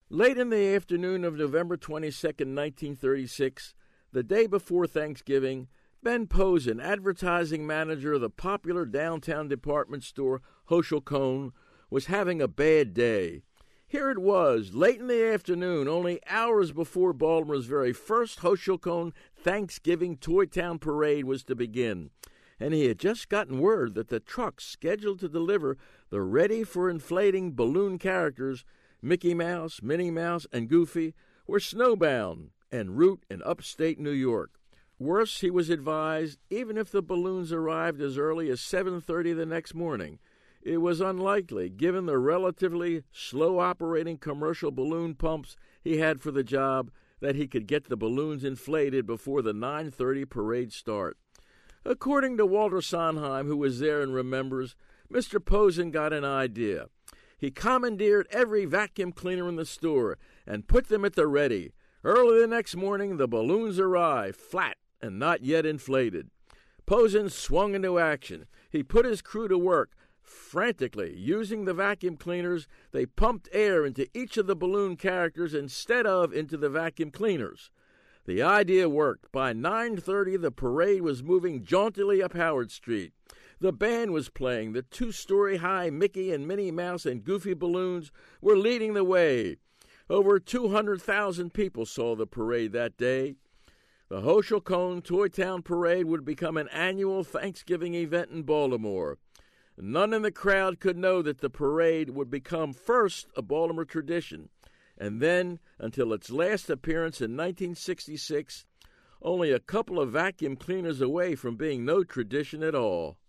Late in the afternoon of November 22nd, 1936, the day before Thanksgiving, Ben Posen, advertising manager of the popular downtown department store Hochschild Kohn, was having a bad day. Here it was, late in the afternoon, only hours before Baltimore's very first Hochschild Kohn Thanksgiving Toy Town Parade was to begin, and he had just gotten word that the trucks scheduled to deliver the ready-for-inflating balloon characters, Mickey Mouse, Minnie Mouse, and Goofy, were snowbound en route in upstate New York. Worse, he was advised, even if the balloons arrived as early as 7:30 the next morning, it was unlikely, given the relatively slow-operating commercial balloon pumps he had for the job, that he could get the balloons inflated before the 9:30 parade start. According to Walter Sondheim, who was there and remembers, Mr. Posen got an idea. He commandeered every vacuum cleaner in the store and put them at the ready. Early the next morning, the balloons arrived, flat and not yet inflated. Posen swung into action. He put his crew to work. Frantically, using the vacuum cleaners, they pumped air into each of the balloon characters instead of into the vacuum cleaners. The idea worked. By 9:30, the parade was moving jauntily up Howard Street. The band was playing. The 2-story-high Mickey and Minnie Mouse and Goofy balloons were leading the way. Over 200,000 people saw the parade that day. The Hochschild Kohn Toy Town Parade would become an annual Thanksgiving event in Baltimore. None in the crowd could know that the parade would become first a Baltimore tradition, and then, until its last appearance in 1966, only a couple of vacuum cleaners away from being no tradition at all.